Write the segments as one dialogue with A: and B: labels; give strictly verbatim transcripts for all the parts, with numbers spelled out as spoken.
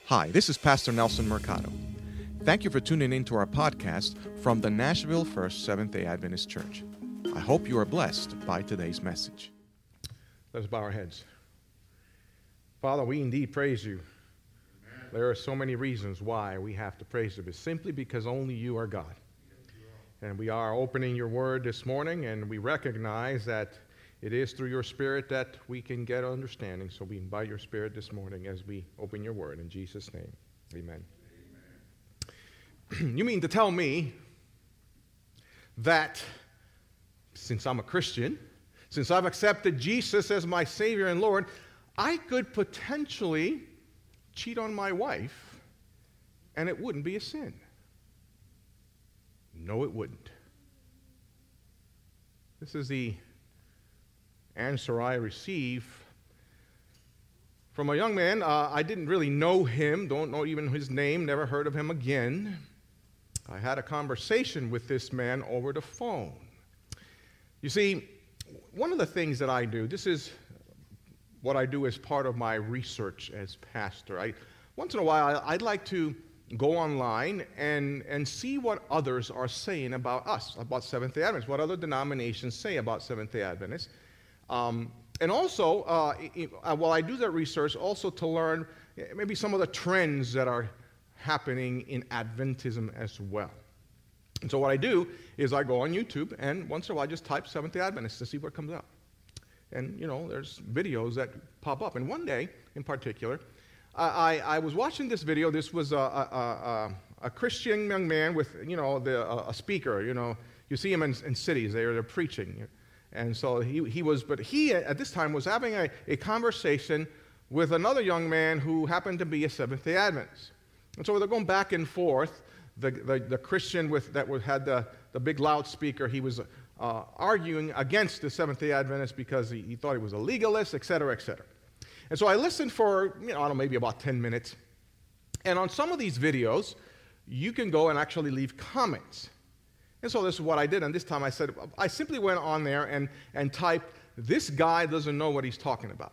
A: Hi, this is Pastor Nelson Mercado. Thank you for tuning in to our podcast from the Nashville First Seventh-day Adventist Church. I hope you are blessed by today's message.
B: Let's bow our heads. Father, we indeed praise you. Amen. There are so many reasons why we have to praise you, but simply because only you are God. And we are opening your word this morning, and we recognize that it is through your Spirit that we can get understanding. So we invite your Spirit this morning as we open your word. In Jesus' name, amen. Amen. You mean to tell me that since I'm a Christian, since I've accepted Jesus as my Savior and Lord, I could potentially cheat on my wife and it wouldn't be a sin? No, it wouldn't. This is the answer I receive from a young man. Uh, I didn't really know him, don't know even his name, never heard of him again. I had a conversation with this man over the phone. You see, one of the things that I do, this is what I do as part of my research as pastor. I, once in a while, I'd like to go online and, and see what others are saying about us, about Seventh-day Adventists, what other denominations say about Seventh-day Adventists. Um, and also, uh, while I do that research, also to learn maybe some of the trends that are happening in Adventism as well. And so what I do is I go on YouTube, and once in a while I just type Seventh-day Adventists to see what comes up. And, you know, there's videos that pop up. And one day, in particular, I, I, I was watching this video. This was a, a, a, a Christian young man with, you know, the, a, a speaker. You know, you see him in, in cities. They're, they're preaching. And so he, he was, but he at this time was having a, a conversation with another young man who happened to be a Seventh-day Adventist. And so they're going back and forth. The, the, the Christian with, that was, had the, the big loudspeaker, he was uh, arguing against the Seventh-day Adventist because he, he thought he was a legalist, et cetera, et cetera. And so I listened for, you know, I don't know, maybe about ten minutes. And on some of these videos, you can go and actually leave comments. And so this is what I did, and this time I said, I simply went on there and, and typed, "This guy doesn't know what he's talking about."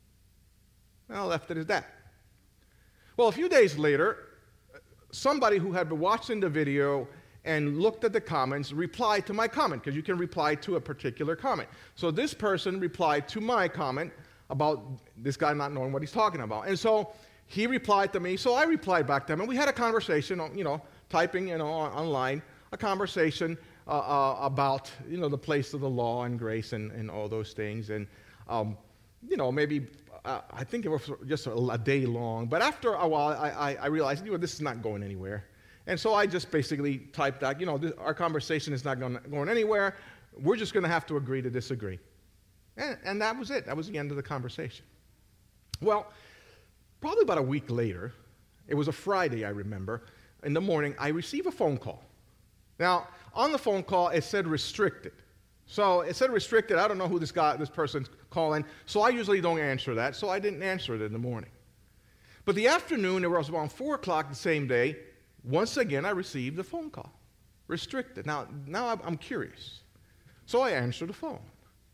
B: And I left it at that. Well, a few days later, somebody who had been watching the video and looked at the comments replied to my comment, because you can reply to a particular comment. So this person replied to my comment about this guy not knowing what he's talking about. And so he replied to me, so I replied back to him, and we had a conversation, you know, typing, you know, online, a conversation uh, uh, about, you know, the place of the law and grace and, and all those things. And, um, you know, maybe, uh, I think it was just a, a day long. But after a while, I, I, I realized, you know, this is not going anywhere. And so I just basically typed out, you know, this, our conversation is not going, going anywhere. We're just going to have to agree to disagree. And, and that was it. That was the end of the conversation. Well, probably about a week later, it was a Friday, I remember, in the morning, I received a phone call. Now, on the phone call, it said restricted. So it said restricted. I don't know who this guy, this person's calling, so I usually don't answer that, so I didn't answer it in the morning. But the afternoon, it was around four o'clock the same day, once again, I received a phone call. Restricted. Now, now I'm curious. So I answered the phone.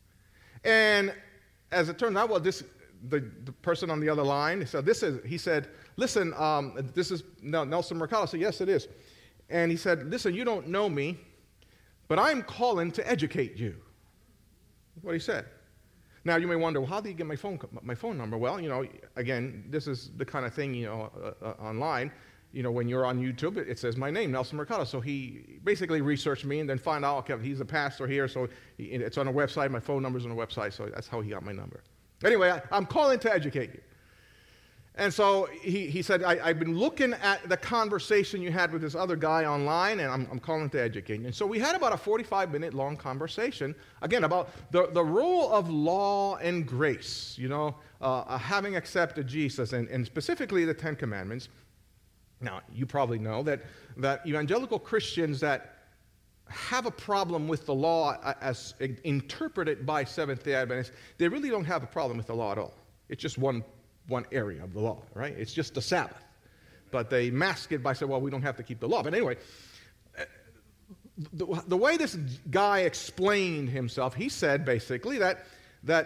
B: And as it turned out, well, this the, the person on the other line, so this is, he said, listen, um, this is Nelson Mercado. I said, yes, it is. And he said, listen, you don't know me, but I'm calling to educate you. That's what he said. Now, you may wonder, well, how did he get my phone my phone number? Well, you know, again, this is the kind of thing, you know, uh, uh, online. You know, when you're on YouTube, it, it says my name, Nelson Mercado. So he basically researched me and then found out, okay, he's a pastor here, so he, it's on a website. My phone number's on a website, so that's how he got my number. Anyway, I, I'm calling to educate you. And so he, he said, I, I've been looking at the conversation you had with this other guy online, and I'm, I'm calling to educate you. And so we had about a forty-five minute long conversation, again, about the, the role of law and grace, you know, uh, having accepted Jesus, and, and specifically the Ten Commandments. Now, you probably know that, that evangelical Christians that have a problem with the law as interpreted by Seventh-day Adventists, they really don't have a problem with the law at all. It's just one one area of the law, right? It's just the Sabbath. But they mask it by saying, well, we don't have to keep the law. But anyway, the, the way this guy explained himself, he said basically that, that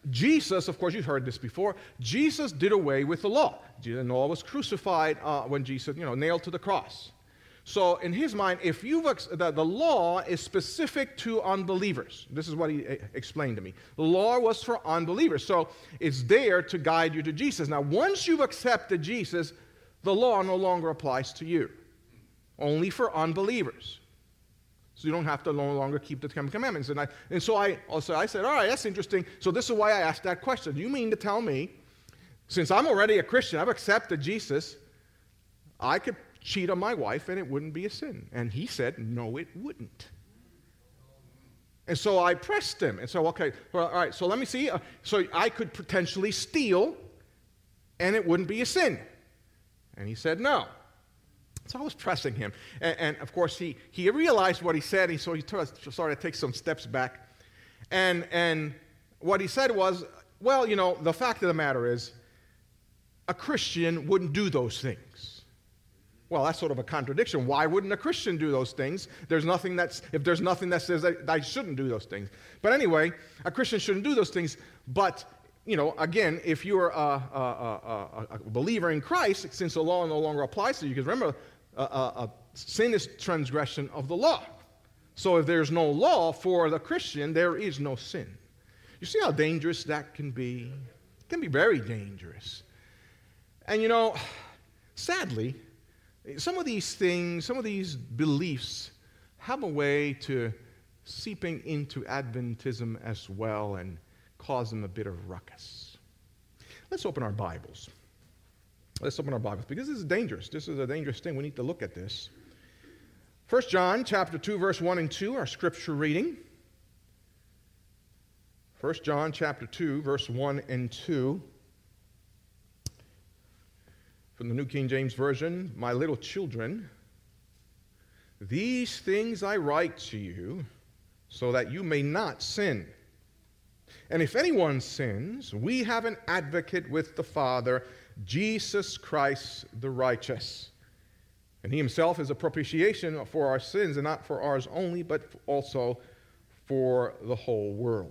B: Jesus, of course, you've heard this before, Jesus did away with the law. The law was crucified uh, when Jesus, you know, nailed to the cross. So in his mind, if you've, the, the law is specific to unbelievers. This is what he uh, explained to me. The law was for unbelievers. So it's there to guide you to Jesus. Now, once you've accepted Jesus, the law no longer applies to you. Only for unbelievers. So you don't have to no longer keep the Ten Commandments. And, I, and so I also I said, all right, that's interesting. So this is why I asked that question. You mean to tell me, since I'm already a Christian, I've accepted Jesus, I could cheat on my wife and it wouldn't be a sin? And he said, no, it wouldn't. And so I pressed him. And so, okay, well, all right, so let me see. Uh, so I could potentially steal and it wouldn't be a sin. And he said, no. So I was pressing him. And, and of course, he, he realized what he said, and so he t- started to take some steps back. And, and what he said was, well, you know, the fact of the matter is, a Christian wouldn't do those things. Well, that's sort of a contradiction. Why wouldn't a Christian do those things? There's nothing that's, if there's nothing that says that I shouldn't do those things. But anyway, a Christian shouldn't do those things. But, you know, again, if you're a, a, a, a believer in Christ, since the law no longer applies to you, because remember, a, a, a sin is transgression of the law. So if there's no law for the Christian, there is no sin. You see how dangerous that can be? It can be very dangerous. And, you know, sadly, some of these things, some of these beliefs have a way to seeping into Adventism as well and cause them a bit of ruckus. Let's open our Bibles. Let's open our Bibles because this is dangerous. This is a dangerous thing. We need to look at this. First John chapter two, verse one and two, our scripture reading. First John chapter two, verse one and two. From the New King James Version, my little children, these things I write to you so that you may not sin. And if anyone sins, we have an advocate with the Father, Jesus Christ the righteous. And he himself is a propitiation for our sins, and not for ours only, but also for the whole world.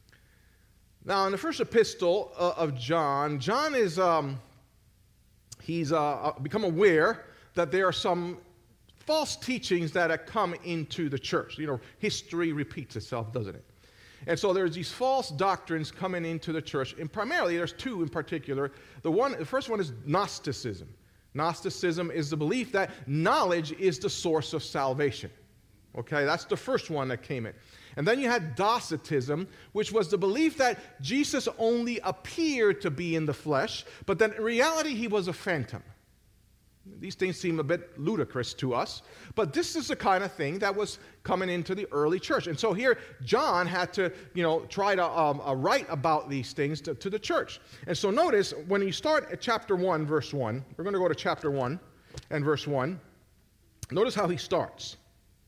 B: Now, in the first epistle uh, of John, John is... Um, He's uh, become aware that there are some false teachings that have come into the church. You know, history repeats itself, doesn't it? And so there's these false doctrines coming into the church, and primarily there's two in particular. The one, the first one is Gnosticism. Gnosticism is the belief that knowledge is the source of salvation. Okay, that's the first one that came in. And then you had Docetism, which was the belief that Jesus only appeared to be in the flesh, but that in reality he was a phantom. These things seem a bit ludicrous to us, but this is the kind of thing that was coming into the early church. And so here, John had to, you know, try to um, uh, write about these things to, to the church. And so notice, when you start at chapter one, verse one, we're going to go to chapter one and verse one. Notice how he starts.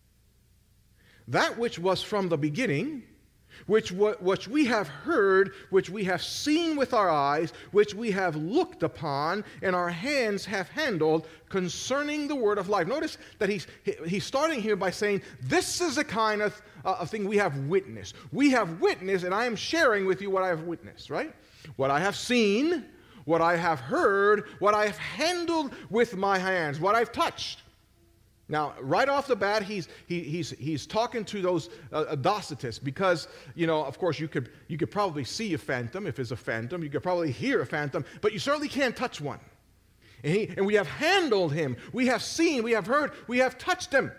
B: That which was from the beginning, which, which we have heard, which we have seen with our eyes, which we have looked upon, and our hands have handled concerning the word of life. Notice that he's, he's starting here by saying, this is the kind of, uh, of thing we have witnessed. We have witnessed, and I am sharing with you what I have witnessed, right? What I have seen, what I have heard, what I have handled with my hands, what I've touched. Now, right off the bat, he's he, he's he's talking to those uh, Docetists because, you know, of course, you could you could probably see a phantom if it's a phantom. You could probably hear a phantom, but you certainly can't touch one. And, he, and we have handled him. We have seen. We have heard. We have touched him.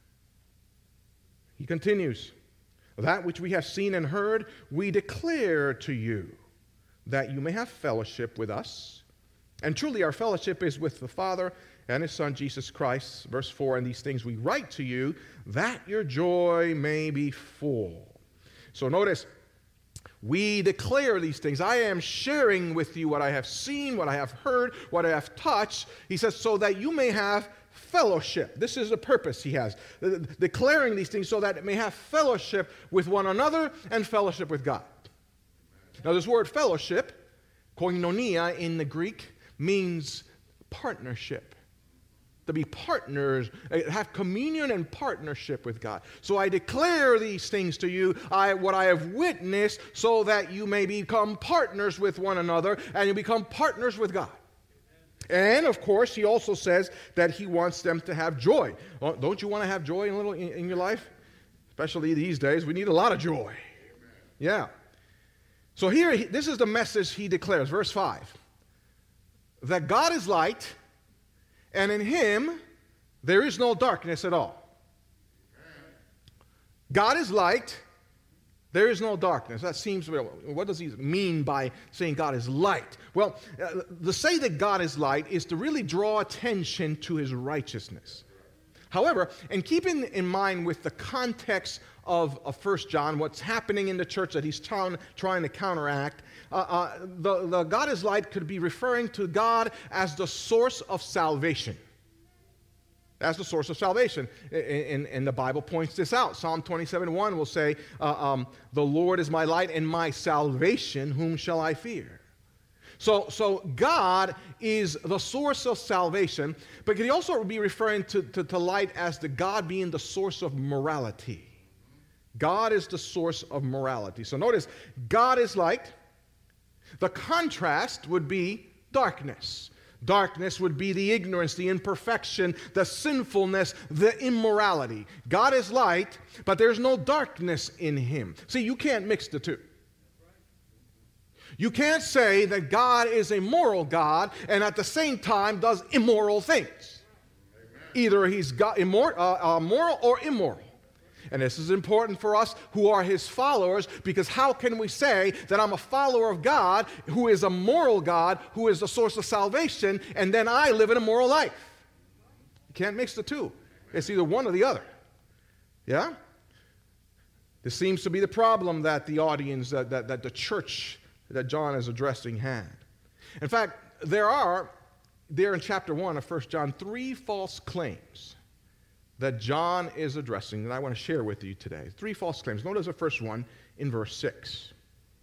B: He continues, that which we have seen and heard, we declare to you, that you may have fellowship with us. And truly, our fellowship is with the Father and his Son, Jesus Christ. Verse four, and these things we write to you, that your joy may be full. So notice, we declare these things. I am sharing with you what I have seen, what I have heard, what I have touched. He says, so that you may have fellowship. This is the purpose he has. Declaring these things so that it may have fellowship with one another and fellowship with God. Now this word fellowship, koinonia in the Greek, means partnership. to be partners, have communion and partnership with God. So I declare these things to you, I, what I have witnessed, so that you may become partners with one another, and you become partners with God. And, of course, he also says that he wants them to have joy. Well, don't you want to have joy in, little, in, in your life? Especially these days, we need a lot of joy. Yeah. So here, this is the message he declares, verse five. That God is light, and in him there is no darkness at all. God is light, there is no darkness. That seems, what does he mean by saying God is light? Well, uh, to say that God is light is to really draw attention to his righteousness. However, and keeping in mind with the context of, of First John, what's happening in the church that he's trying, trying to counteract, uh, uh, the, the God is light could be referring to God as the source of salvation. As the source of salvation. And, and the Bible points this out. Psalm twenty-seven one will say, uh, um, the Lord is my light and my salvation, whom shall I fear? So, so God is the source of salvation, but can he also be referring to, to, to light as the God being the source of morality? God is the source of morality. So notice, God is light. The contrast would be darkness. Darkness would be the ignorance, the imperfection, the sinfulness, the immorality. God is light, but there's no darkness in him. See, you can't mix the two. You can't say that God is a moral God and at the same time does immoral things. Either he's got immor- uh, uh, moral or immoral. And this is important for us who are his followers, because how can we say that I'm a follower of God who is a moral God, who is the source of salvation, and then I live in a moral life? You can't mix the two. It's either one or the other. Yeah? This seems to be the problem that the audience, that, that, that the church that John is addressing had. In fact, there are, there in chapter one of First John, three false claims that John is addressing that I want to share with you today. Three false claims. Notice the first one in verse six.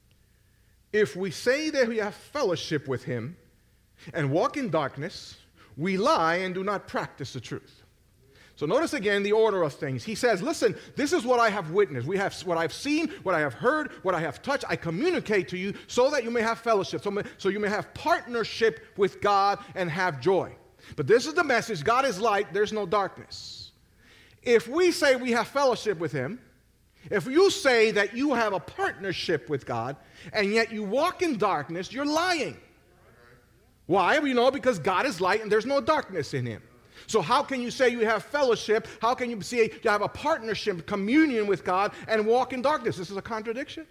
B: If we say that we have fellowship with him and walk in darkness, we lie and do not practice the truth. So notice again the order of things. He says, listen, this is what I have witnessed. We have what I've seen, what I have heard, what I have touched. I communicate to you so that you may have fellowship, so, may, so you may have partnership with God and have joy. But this is the message. God is light. There's no darkness. If we say we have fellowship with him, if you say that you have a partnership with God, and yet you walk in darkness, you're lying. Why? We know because God is light and there's no darkness in him. So how can you say you have fellowship? How can you say you have a partnership, communion with God, and walk in darkness? This is a contradiction.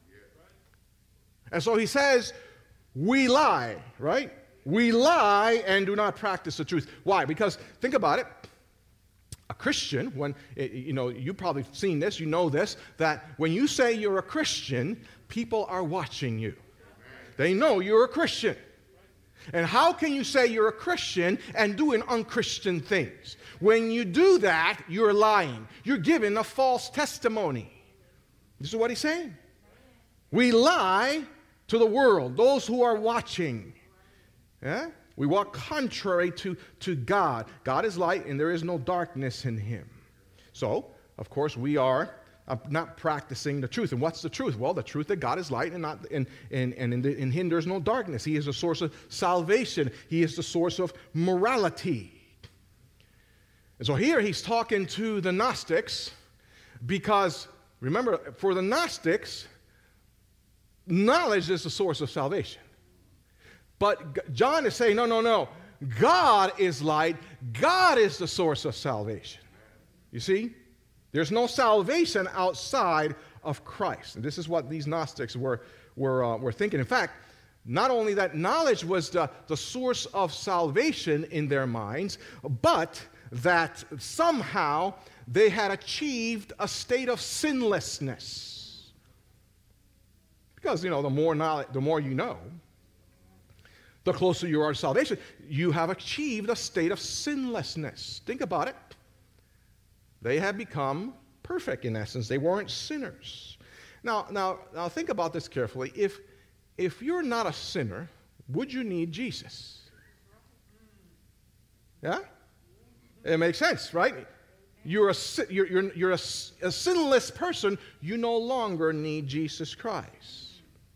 B: And so he says, we lie, right? We lie and do not practice the truth. Why? Because think about it. A Christian, when, you know, you've probably seen this, you know this, that when you say you're a Christian, people are watching you. They know you're a Christian. And how can you say you're a Christian and doing unchristian things? When you do that, you're lying. You're giving a false testimony. This is what he's saying. We lie to the world, those who are watching. Yeah? We walk contrary to, to God. God is light and there is no darkness in him. So, of course, we are uh, not practicing the truth. And what's the truth? Well, the truth that God is light and, not, and, and, and in, the, in him there's no darkness. He is the source of salvation. He is the source of morality. And so here he's talking to the Gnostics because, remember, for the Gnostics, knowledge is the source of salvation. But John is saying, no, no, no. God is light. God is the source of salvation. You see? There's no salvation outside of Christ. And this is what these Gnostics were, were, uh, were thinking. In fact, not only that knowledge was the, the source of salvation in their minds, but that somehow they had achieved a state of sinlessness. Because, you know, the more knowledge, the more you know, the closer you are to salvation, you have achieved a state of sinlessness. Think about it. They have become perfect in essence. They weren't sinners. Now, now, now think about this carefully. If, if you're not a sinner, would you need Jesus? Yeah? It makes sense, right? You're a, you're, you're, you're a, a sinless person. You no longer need Jesus Christ.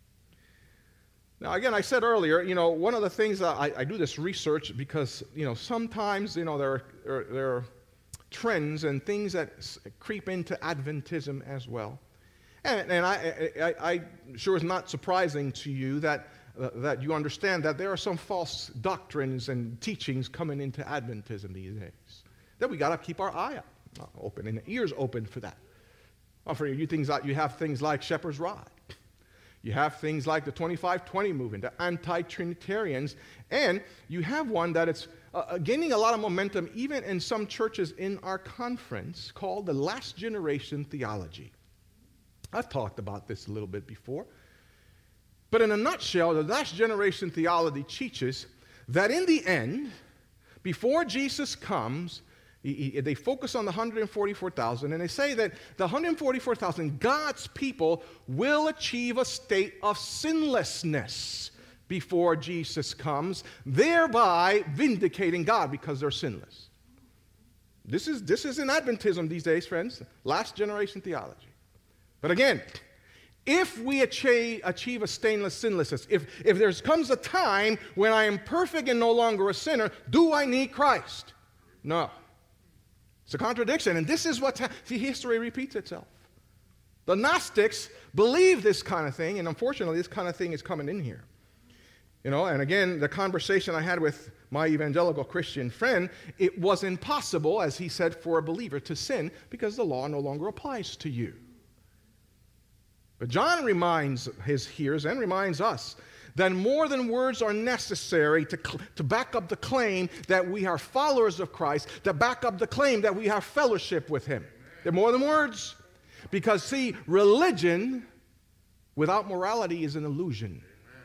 B: Now, again, I said earlier, you know, one of the things that I, I do this research because, you know, sometimes, you know, there are, there are trends and things that creep into Adventism as well. And, and I, I, I sure is not surprising to you that, uh, that you understand that there are some false doctrines and teachings coming into Adventism these days. That we got to keep our eye open and ears open for that. Well, for you, things like, you have things like Shepherd's Rod. You have things like the twenty-five twenty movement, the anti-Trinitarians, and you have one that it's uh, gaining a lot of momentum even in some churches in our conference called the Last Generation Theology. I've talked about this a little bit before. But in a nutshell, the Last Generation Theology teaches that in the end, before Jesus comes, he, he, they focus on the one hundred forty-four thousand, and they say that the one hundred forty-four thousand, God's people, will achieve a state of sinlessness before Jesus comes, thereby vindicating God because they're sinless. This is, this is in Adventism these days, friends, Last Generation Theology. But again, if we achieve, achieve a stainless sinlessness, if, if there comes a time when I am perfect and no longer a sinner, do I need Christ? No. It's a contradiction, and this is what ha- see, history repeats itself. The Gnostics believe this kind of thing, and unfortunately, this kind of thing is coming in here. You know, and again, the conversation I had with my evangelical Christian friend, it was impossible, as he said, for a believer to sin because the law no longer applies to you. But John reminds his hearers and reminds us that more than words are necessary to, to back up the claim that we are followers of Christ, to back up the claim that we have fellowship with Him. They're more than words. Because, see, religion without morality is an illusion.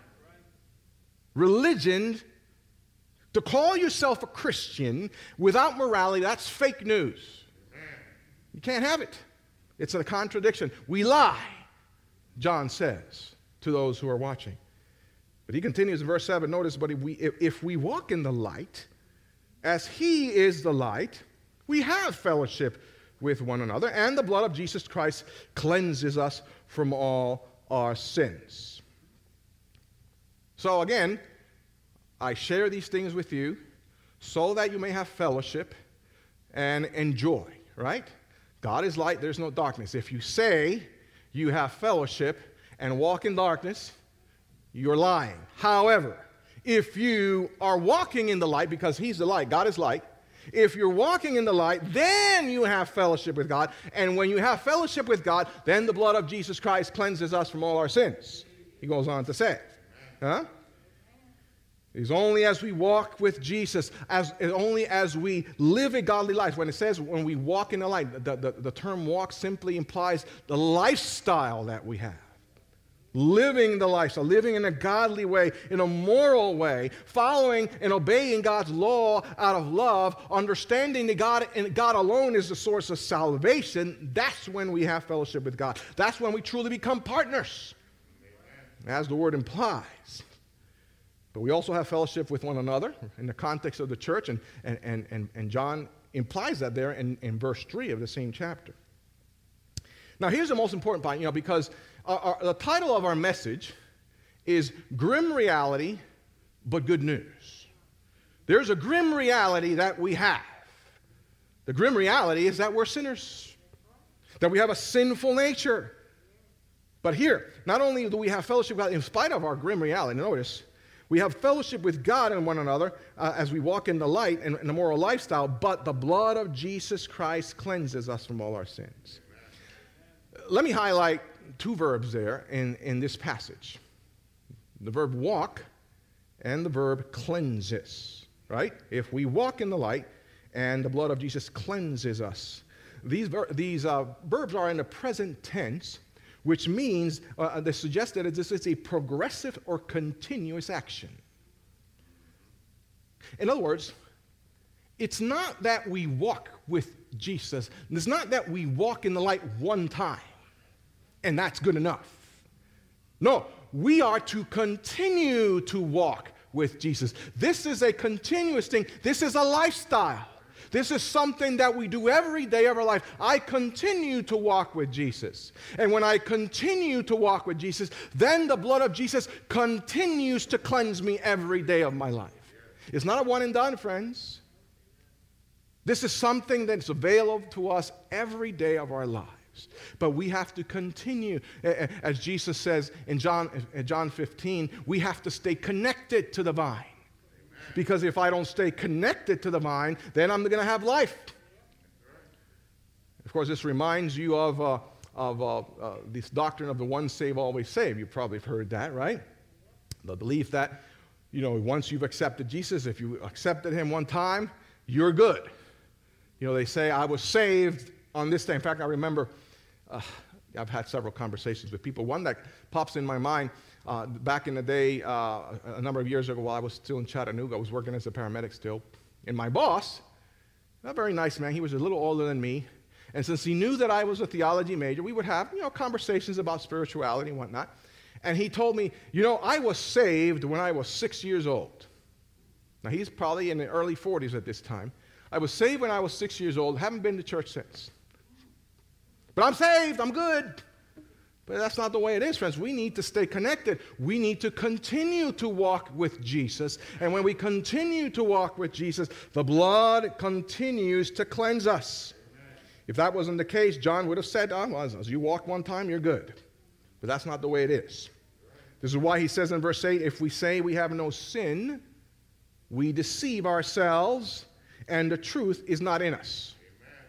B: Religion, to call yourself a Christian without morality, that's fake news. You can't have it. It's a contradiction. We lie, John says to those who are watching. But he continues in verse seven, notice, but if we, if we walk in the light, as He is the light, we have fellowship with one another, and the blood of Jesus Christ cleanses us from all our sins. So again, I share these things with you so that you may have fellowship and enjoy, right? God is light, there's no darkness. If you say you have fellowship and walk in darkness, you're lying. However, if you are walking in the light, because He's the light, God is light, if you're walking in the light, then you have fellowship with God. And when you have fellowship with God, then the blood of Jesus Christ cleanses us from all our sins. He goes on to say. Huh? It's only as we walk with Jesus, as only as we live a godly life. When it says when we walk in the light, the, the, the term walk simply implies the lifestyle that we have. Living the lifestyle, living in a godly way, in a moral way, following and obeying God's law out of love, understanding that God and God alone is the source of salvation. That's when we have fellowship with God. That's when we truly become partners, as the word implies. But we also have fellowship with one another in the context of the church, and, and, and, and John implies that there in, in verse three of the same chapter. Now, here's the most important point, you know, because our, our, the title of our message is Grim Reality, but Good News. There's a grim reality that we have. The grim reality is that we're sinners, that we have a sinful nature. But here, not only do we have fellowship with God in spite of our grim reality, notice, we have fellowship with God and one another uh, as we walk in the light and in the moral lifestyle, but the blood of Jesus Christ cleanses us from all our sins. Let me highlight two verbs there in, in this passage. The verb walk and the verb cleanses, right? If we walk in the light and the blood of Jesus cleanses us. These, ver- these uh, verbs are in the present tense, which means uh, they suggest that this is a progressive or continuous action. In other words, it's not that we walk with Jesus. It's not that we walk in the light one time, and that's good enough. No, we are to continue to walk with Jesus. This is a continuous thing. This is a lifestyle. This is something that we do every day of our life. I continue to walk with Jesus. And when I continue to walk with Jesus, then the blood of Jesus continues to cleanse me every day of my life. It's not a one and done, friends. This is something that's available to us every day of our lives. But we have to continue, as Jesus says in John, John fifteen, we have to stay connected to the vine. Because if I don't stay connected to the vine, then I'm going to have life. Of course, this reminds you of, uh, of uh, uh, this doctrine of the one saved, always saved. You probably have heard that, right? The belief that, you know, once you've accepted Jesus, if you accepted him one time, you're good. You know, they say, I was saved on this day. In fact, I remember, uh, I've had several conversations with people. One that pops in my mind, uh, back in the day, uh, a number of years ago while I was still in Chattanooga, I was working as a paramedic still. And my boss, a very nice man, he was a little older than me. And since he knew that I was a theology major, we would have, you know, conversations about spirituality and whatnot. And he told me, you know, I was saved when I was six years old. Now, he's probably in the early forties at this time. I was saved when I was six years old, haven't been to church since. But I'm saved, I'm good. But that's not the way it is, friends. We need to stay connected. We need to continue to walk with Jesus. And when we continue to walk with Jesus, the blood continues to cleanse us. If that wasn't the case, John would have said, oh, well, as you walk one time, you're good. But that's not the way it is. This is why he says in verse eight, if we say we have no sin, we deceive ourselves, and the truth is not in us. Amen.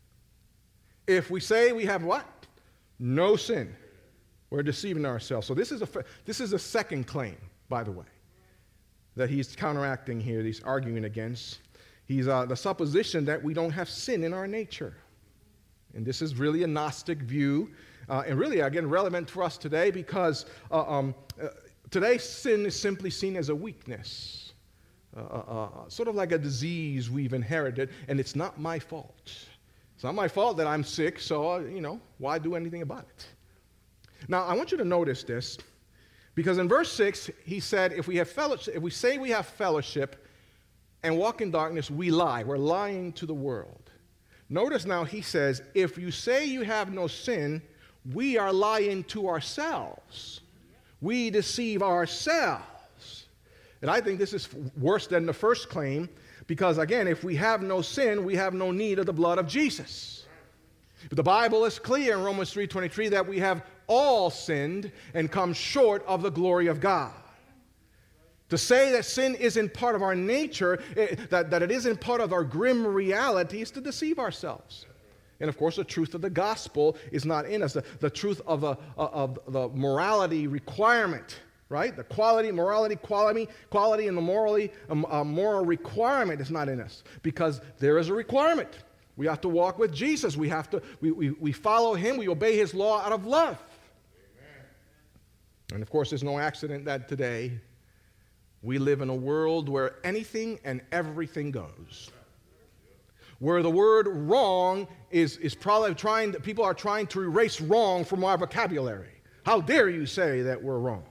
B: If we say we have what? No sin, we're deceiving ourselves. So this is a this is a second claim, by the way, that he's counteracting here, he's arguing against. He's uh, the supposition that we don't have sin in our nature. And this is really a Gnostic view, uh, and really, again, relevant for us today because uh, um, uh, today sin is simply seen as a weakness. Uh, uh, sort of like a disease we've inherited, and it's not my fault. It's not my fault that I'm sick, so, uh, you know, why do anything about it? Now, I want you to notice this, because in verse six, he said, if we have fellowship, if we say we have fellowship and walk in darkness, we lie. We're lying to the world. Notice now he says, if you say you have no sin, we are lying to ourselves. We deceive ourselves. And I think this is worse than the first claim because, again, if we have no sin, we have no need of the blood of Jesus. But the Bible is clear in Romans three twenty-three that we have all sinned and come short of the glory of God. To say that sin isn't part of our nature, that, that it isn't part of our grim reality, is to deceive ourselves. And, of course, the truth of the gospel is not in us. The, the truth of, a, of the morality requirement, right? The quality, morality, quality, quality, and the morally, um, uh, moral requirement is not in us because there is a requirement. We have to walk with Jesus. We have to, we, we, we follow him. We obey his law out of love. Amen. And, of course, there's no accident that today we live in a world where anything and everything goes. Where the word wrong is, is probably trying, people are trying to erase wrong from our vocabulary. How dare you say that we're wrong?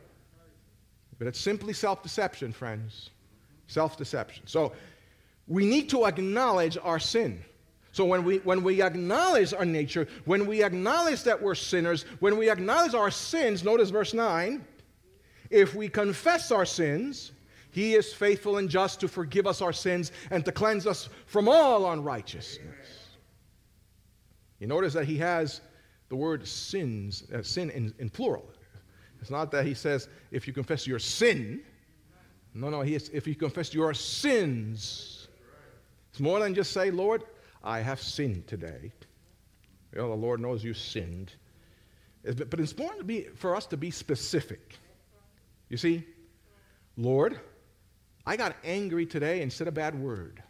B: But it's simply self-deception, friends. Self-deception. So we need to acknowledge our sin. So when we, when we acknowledge our nature, when we acknowledge that we're sinners, when we acknowledge our sins, notice verse nine, if we confess our sins, he is faithful and just to forgive us our sins and to cleanse us from all unrighteousness. Amen. You notice that he has the word sins, uh, sin in, in plural. It's not that he says, if you confess your sin. No, no, he is, if you confess your sins. It's more than just say, Lord, I have sinned today. You know, the Lord knows you sinned. But it's important to be, for us to be specific. You see, Lord, I got angry today and said a bad word.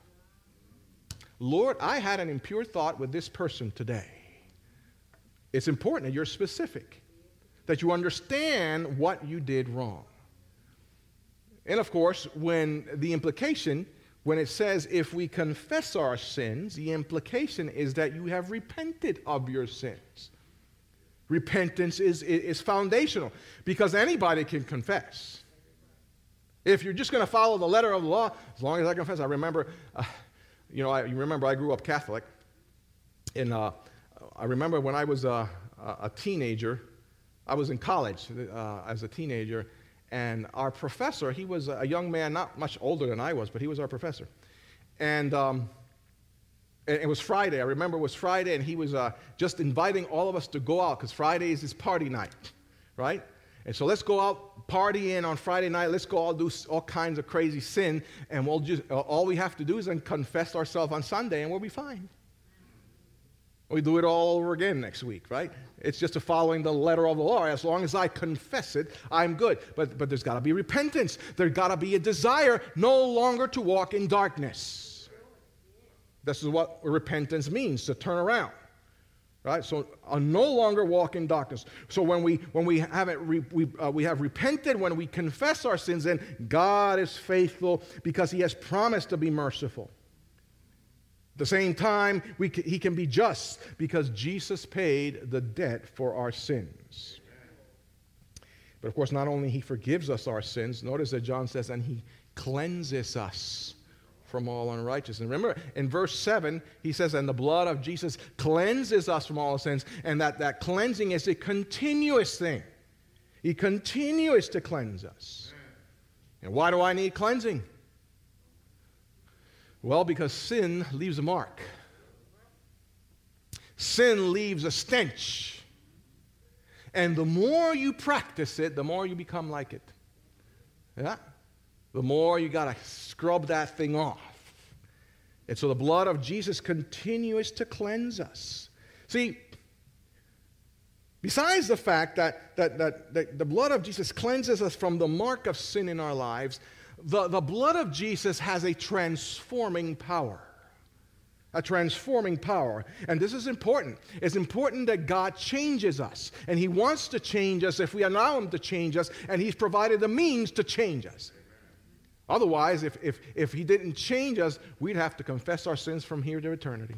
B: Lord, I had an impure thought with this person today. It's important that you're specific, that you understand what you did wrong. And of course, when the implication, when it says if we confess our sins, the implication is that you have repented of your sins. Repentance is, is foundational because anybody can confess. If you're just going to follow the letter of the law, as long as I confess, I remember uh, You know, I, you remember I grew up Catholic, and uh, I remember when I was a, a teenager, I was in college uh, as a teenager, and our professor, he was a young man, not much older than I was, but he was our professor. And um, it was Friday. I remember it was Friday, and he was uh, just inviting all of us to go out, because Friday is his party night, right? And so let's go out partying on Friday night. Let's go all do all kinds of crazy sin, and we'll just uh, all we have to do is then confess ourselves on Sunday, and we'll be fine. We do it all over again next week, right? It's just a following the letter of the law. As long as I confess it, I'm good. But but there's got to be repentance. There's got to be a desire no longer to walk in darkness. This is what repentance means, to turn around. Right? So uh, no longer walk in darkness. So when we when we haven't re, we uh, we have repented, when we confess our sins, then God is faithful because He has promised to be merciful. At the same time, we c- He can be just because Jesus paid the debt for our sins. But of course, not only He forgives us our sins. Notice that John says, and He cleanses us from all unrighteousness. And remember, in verse seven, he says, and the blood of Jesus cleanses us from all sins, and that, that cleansing is a continuous thing. He continues to cleanse us. And why do I need cleansing? Well, because sin leaves a mark. Sin leaves a stench. And the more you practice it, the more you become like it. Yeah? The more you got to scrub that thing off. And so the blood of Jesus continues to cleanse us. See, besides the fact that, that, that, that the blood of Jesus cleanses us from the mark of sin in our lives, the, the blood of Jesus has a transforming power. A transforming power. And this is important. It's important that God changes us. And He wants to change us if we allow Him to change us, and He's provided the means to change us. Otherwise, if, if, if He didn't change us, we'd have to confess our sins from here to eternity.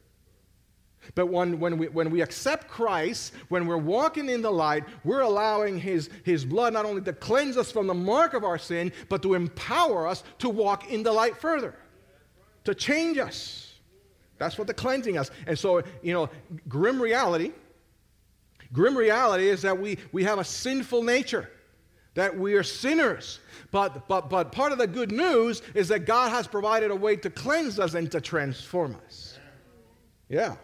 B: But when, when, we, when we accept Christ, when we're walking in the light, we're allowing his, his blood not only to cleanse us from the mark of our sin, but to empower us to walk in the light further, to change us. That's what the cleansing is. And so, you know, grim reality, grim reality is that we, we have a sinful nature, that we are sinners. But, but, but part of the good news is that God has provided a way to cleanse us and to transform us. Yeah.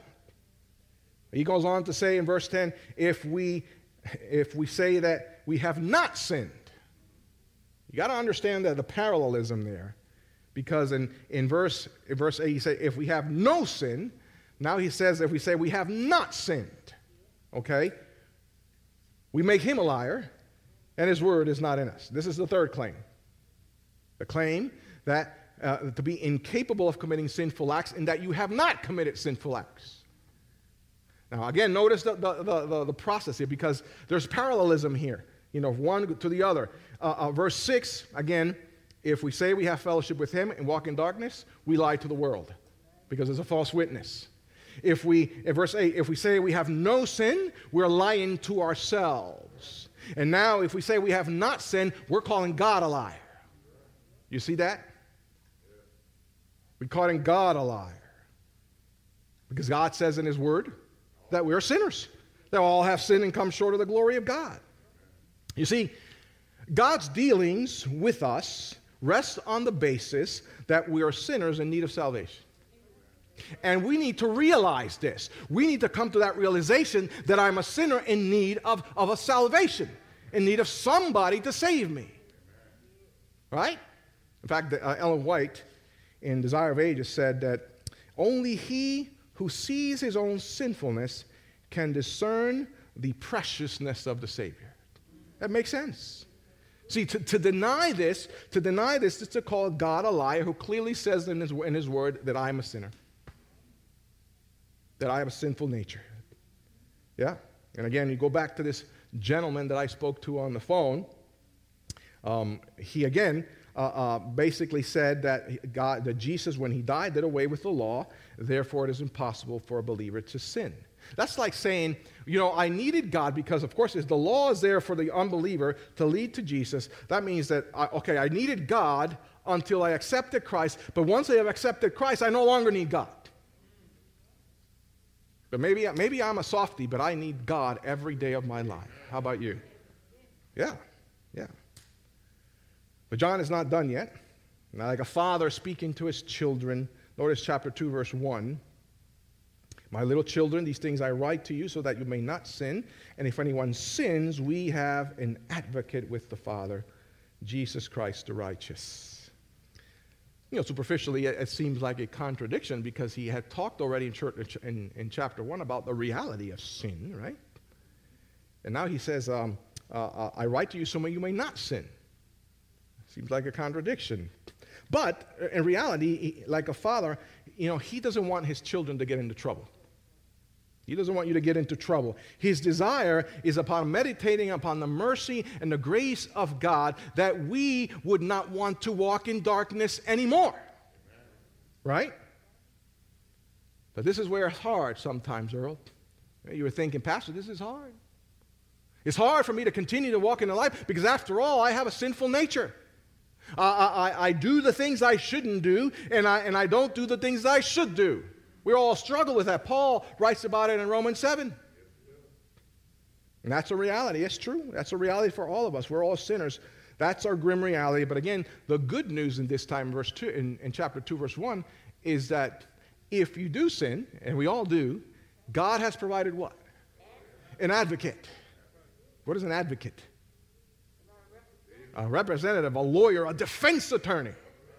B: He goes on to say in verse ten, if we, if we say that we have not sinned, you got to understand that the parallelism there. Because in, in, verse, in verse eight, he said, if we have no sin, now he says, if we say we have not sinned, okay, we make Him a liar, and His word is not in us. This is the third claim. The claim that uh, to be incapable of committing sinful acts, and that you have not committed sinful acts. Now, again, notice the, the, the, the process here, because there's parallelism here, you know, one to the other. Uh, uh, verse six, again, if we say we have fellowship with Him and walk in darkness, we lie to the world, because there's a false witness. If we, in verse eight, if we say we have no sin, we're lying to ourselves. And now, if we say we have not sinned, we're calling God a liar. You see that? We're calling God a liar. Because God says in His word that we are sinners, that all have sinned and come short of the glory of God. You see, God's dealings with us rest on the basis that we are sinners in need of salvation. And we need to realize this. We need to come to that realization that I'm a sinner in need of, of a salvation, in need of somebody to save me. Right? In fact, uh, Ellen White in Desire of Ages said that only he who sees his own sinfulness can discern the preciousness of the Savior. That makes sense. See, to, to deny this, to deny this is to call God a liar who clearly says in his, in his word that I am a sinner, that I have a sinful nature. Yeah? And again, you go back to this gentleman that I spoke to on the phone. Um, he again uh, uh, basically said that God, that Jesus, when He died, did away with the law. Therefore, it is impossible for a believer to sin. That's like saying, you know, I needed God because, of course, if the law is there for the unbeliever to lead to Jesus, that means that, I, okay, I needed God until I accepted Christ, but once I have accepted Christ, I no longer need God. But maybe, maybe I'm a softie, but I need God every day of my life. How about you? Yeah, yeah. But John is not done yet. Now, like a father speaking to his children, notice chapter two, verse one. My little children, these things I write to you so that you may not sin. And if anyone sins, we have an advocate with the Father, Jesus Christ the righteous. You know, superficially, it, it seems like a contradiction because he had talked already in, church, in, in chapter one about the reality of sin, right? And now he says, um, uh, uh, I write to you so you may not sin. Seems like a contradiction. But in reality, he, like a father, you know, he doesn't want his children to get into trouble. He doesn't want you to get into trouble. His desire is upon meditating upon the mercy and the grace of God that we would not want to walk in darkness anymore. Right? But this is where it's hard sometimes, Earl. You were thinking, Pastor, this is hard. It's hard for me to continue to walk in the light because after all, I have a sinful nature. Uh, I, I, I do the things I shouldn't do, and I, and I don't do the things I should do. We all struggle with that. Paul writes about it in Romans seven. And that's a reality. It's true. That's a reality for all of us. We're all sinners. That's our grim reality. But again, the good news in this time, verse two, in, in chapter two, verse one, is that if you do sin, and we all do, God has provided what? An advocate. What is an advocate? A representative, a lawyer, a defense attorney.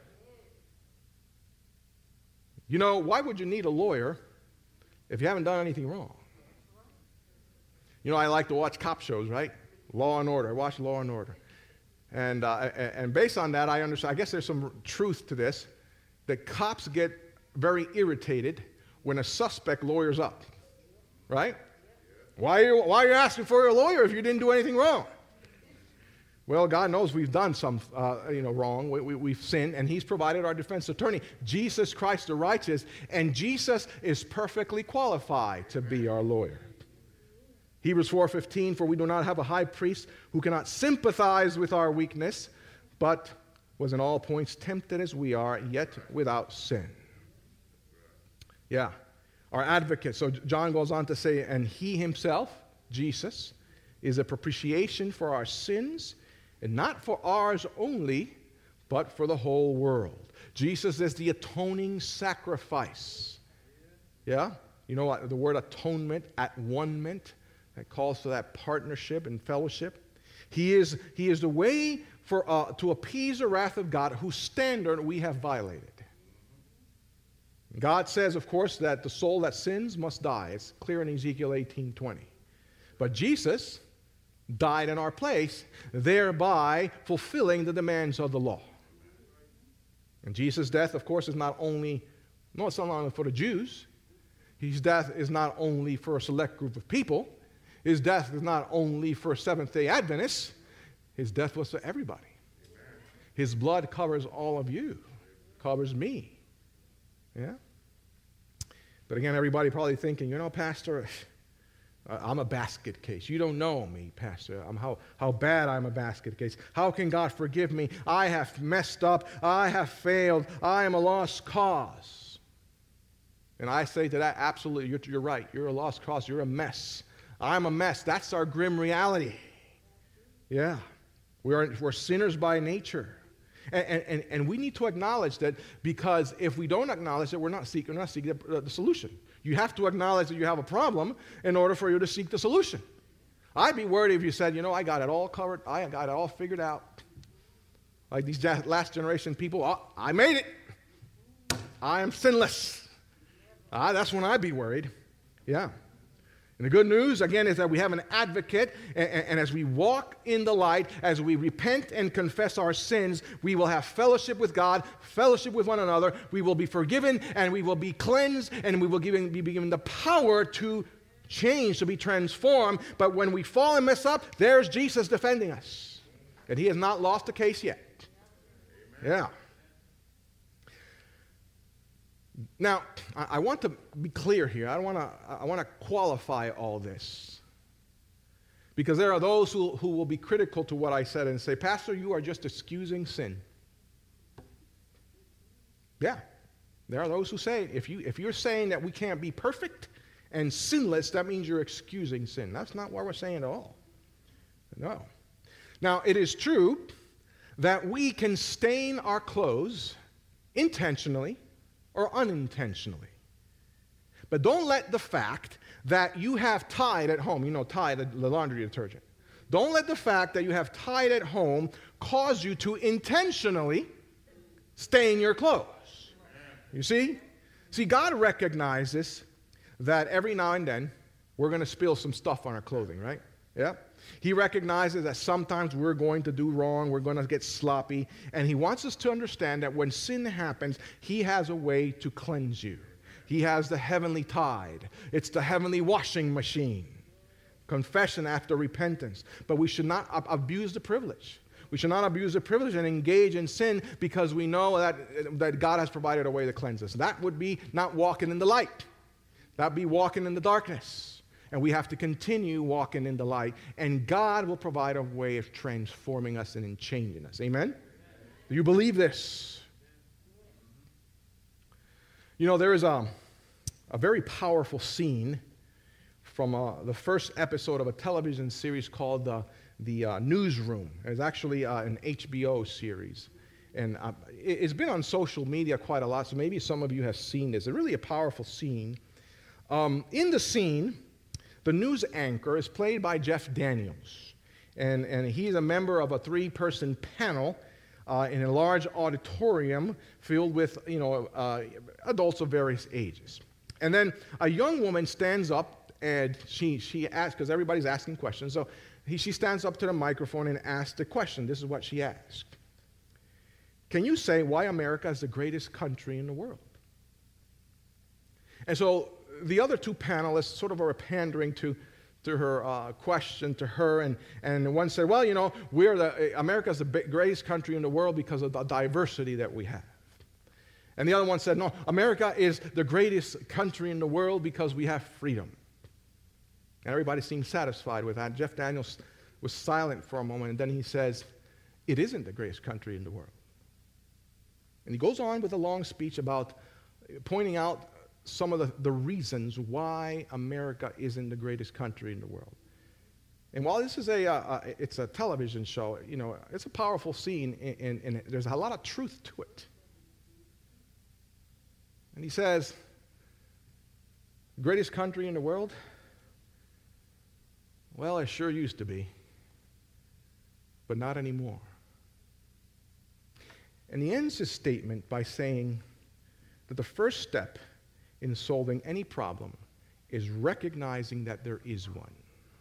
B: You know, why would you need a lawyer if you haven't done anything wrong? You know, I like to watch cop shows, right? Law and Order. I watch Law and Order. And, uh, and based on that, I understand, I guess there's some truth to this, that cops get very irritated when a suspect lawyers up, right? Why are you, why are you asking for a lawyer if you didn't do anything wrong? Well, God knows we've done some, uh, you know, wrong. We, we, we've sinned, and He's provided our defense attorney, Jesus Christ the righteous, and Jesus is perfectly qualified to be our lawyer. Hebrews four fifteen, for we do not have a high priest who cannot sympathize with our weakness, but was in all points tempted as we are, yet without sin. Yeah, our advocate. So John goes on to say, and He Himself, Jesus, is a propitiation for our sins, and not for ours only, but for the whole world. Jesus is the atoning sacrifice. Yeah? You know what? The word atonement, at one-ment, that calls for that partnership and fellowship. He is, he is the way for, uh, to appease the wrath of God, whose standard we have violated. God says, of course, that the soul that sins must die. It's clear in Ezekiel eighteen twenty. But Jesus died in our place, thereby fulfilling the demands of the law. And Jesus' death, of course, is not only, no, it's not only for the Jews. His death is not only for a select group of people. His death is not only for Seventh-day Adventists. His death was for everybody. His blood covers all of you, covers me. Yeah? But again, everybody probably thinking, you know, Pastor, I'm a basket case. You don't know me, Pastor. I'm how, how bad I'm a basket case. How can God forgive me? I have messed up. I have failed. I am a lost cause. And I say to that, absolutely, you're, you're right. You're a lost cause. You're a mess. I'm a mess. That's our grim reality. Yeah. We're, we're sinners by nature. And, and, and we need to acknowledge that, because if we don't acknowledge it, we're not seeking, we're not seeking the, the solution. You have to acknowledge that you have a problem in order for you to seek the solution. I'd be worried if you said, you know, I got it all covered. I got it all figured out. Like these last generation people, oh, I made it. I am sinless. Ah, that's when I'd be worried. Yeah. And the good news, again, is that we have an advocate, and, and as we walk in the light, as we repent and confess our sins, we will have fellowship with God, fellowship with one another, we will be forgiven, and we will be cleansed, and we will given, be given the power to change, to be transformed. But when we fall and mess up, there's Jesus defending us. And He has not lost the case yet. Amen. Yeah. Now, I want to be clear here. I want to I want to qualify all this. Because there are those who, who will be critical to what I said and say, Pastor, you are just excusing sin. Yeah. There are those who say, if, you, if you're saying that we can't be perfect and sinless, that means you're excusing sin. That's not what we're saying at all. No. Now, it is true that we can stain our clothes intentionally or unintentionally. But don't let the fact that you have Tide at home, you know Tide, the laundry detergent, don't let the fact that you have Tide at home cause you to intentionally stain your clothes. You see? See, God recognizes that every now and then we're going to spill some stuff on our clothing, right? Yeah? He recognizes that sometimes we're going to do wrong, we're going to get sloppy, and he wants us to understand that when sin happens, he has a way to cleanse you. He has the heavenly Tide. It's the heavenly washing machine. Confession after repentance. But we should not ab- abuse the privilege. We should not abuse the privilege and engage in sin because we know that, that God has provided a way to cleanse us. That would be not walking in the light. That would be walking in the darkness. And we have to continue walking in the light. And God will provide a way of transforming us and in changing us. Amen? Do you believe this? You know, there is a, a very powerful scene from uh, the first episode of a television series called uh, The uh, Newsroom. It's actually uh, an H B O series. And uh, it, it's been on social media quite a lot, so maybe some of you have seen this. It's really a powerful scene. Um, in the scene, the news anchor is played by Jeff Daniels. And, and he's a member of a three-person panel uh, in a large auditorium filled with, you know, uh, adults of various ages. And then a young woman stands up and she, she asks, because everybody's asking questions, so he, she stands up to the microphone and asks the question. This is what she asked. Can you say why America is the greatest country in the world? And so the other two panelists sort of are pandering to, to her uh, question to her, and, and one said, well, you know, we're the, America is the greatest country in the world because of the diversity that we have. And the other one said, no, America is the greatest country in the world because we have freedom. And everybody seemed satisfied with that. Jeff Daniels was silent for a moment, and then he says, it isn't the greatest country in the world. And he goes on with a long speech about pointing out some of the, the reasons why America isn't the greatest country in the world. And while this is a, uh, it's a television show, you know, it's a powerful scene, and, and, and there's a lot of truth to it. And he says, greatest country in the world? Well, it sure used to be, but not anymore. And he ends his statement by saying that the first step in solving any problem is recognizing that there is one.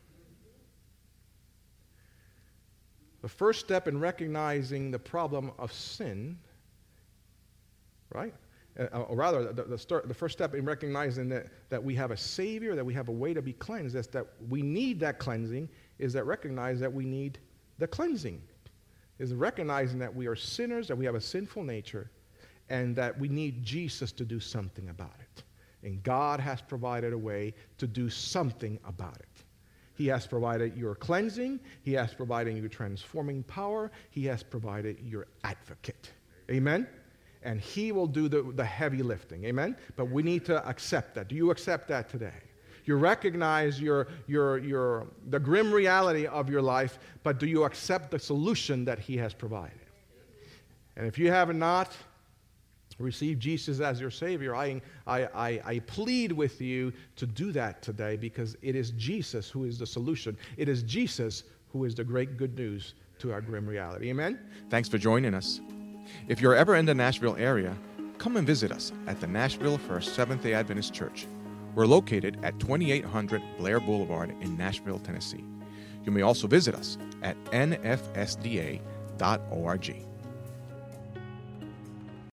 B: The first step in recognizing the problem of sin, right? Uh, or rather, the, the, start, the first step in recognizing that, that we have a Savior, that we have a way to be cleansed, is that we need that cleansing, is that recognize that we need the cleansing. Is recognizing that we are sinners, that we have a sinful nature, and that we need Jesus to do something about it. And God has provided a way to do something about it. He has provided your cleansing. He has provided your transforming power. He has provided your advocate. Amen? And he will do the, the heavy lifting. Amen? But we need to accept that. Do you accept that today? You recognize your, your, your, the grim reality of your life, but do you accept the solution that he has provided? And if you have not received Jesus as your Savior, I, I, I, I plead with you to do that today, because it is Jesus who is the solution. It is Jesus who is the great good news to our grim reality. Amen?
A: Thanks for joining us. If you're ever in the Nashville area, come and visit us at the Nashville First Seventh-day Adventist Church. We're located at twenty-eight hundred Blair Boulevard in Nashville, Tennessee. You may also visit us at N F S D A dot org.